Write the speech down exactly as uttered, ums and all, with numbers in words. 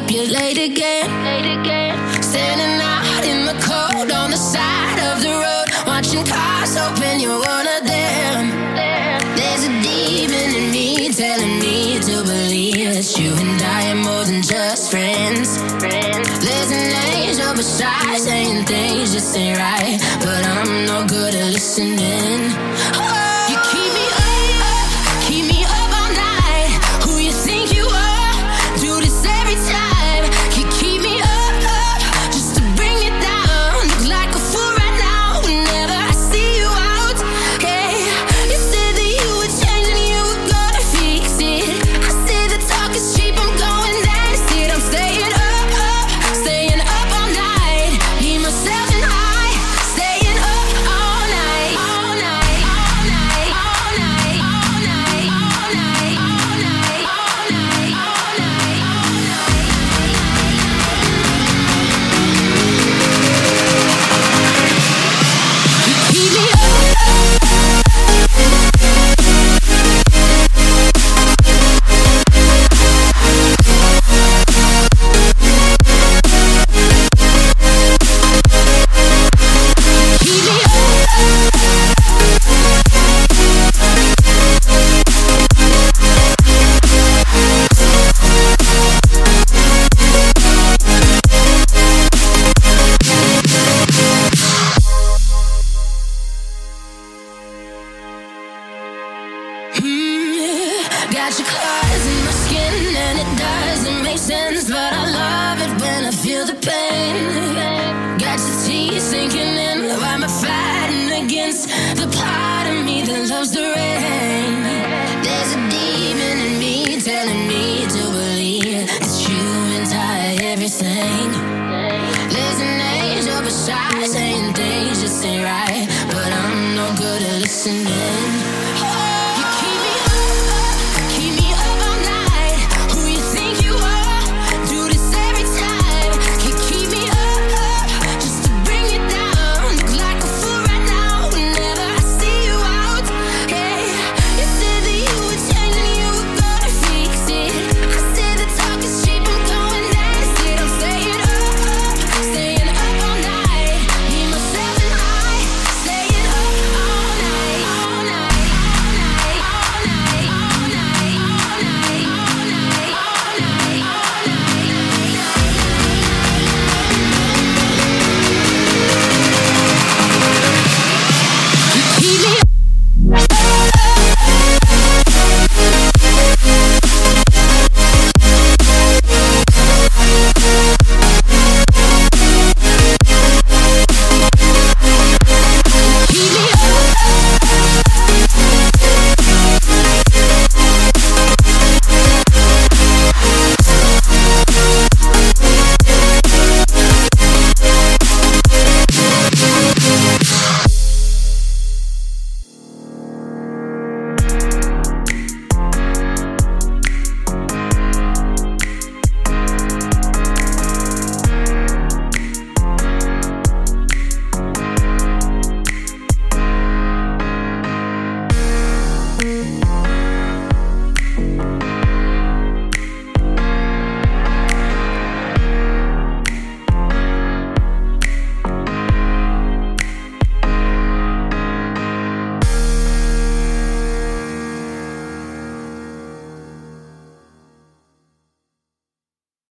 up, you're late again. Standing out in the cold on the side of the road, watching cars open, you're one of them. There's a demon in me telling me to believe that you and I are more than just friends. There's an angel beside saying things just ain't right, but I'm no good at listening. Oh, you keep me up, keep me up all night. Who you think you are? Do this every time. You keep me up, up just to bring it down. Look like a fool right now whenever I see you out. Hey, you said that you would change and you were gonna fix it. I said the talk is cheap, I'm going down. Instead I'm staying up, up, staying up all night. Need myself and I, staying up all night, all night, all night, all night, all night, all night, all night, all night, all night, all night. You keep me up. Got your claws in my skin and it doesn't make sense, but I love it when I feel the pain. Got your teeth sinking in, why am I fighting against the part of me that loves the rain? There's a demon in me telling me to believe that you and I are everything. There's an angel beside saying things just ain't right, but I'm no good at listening.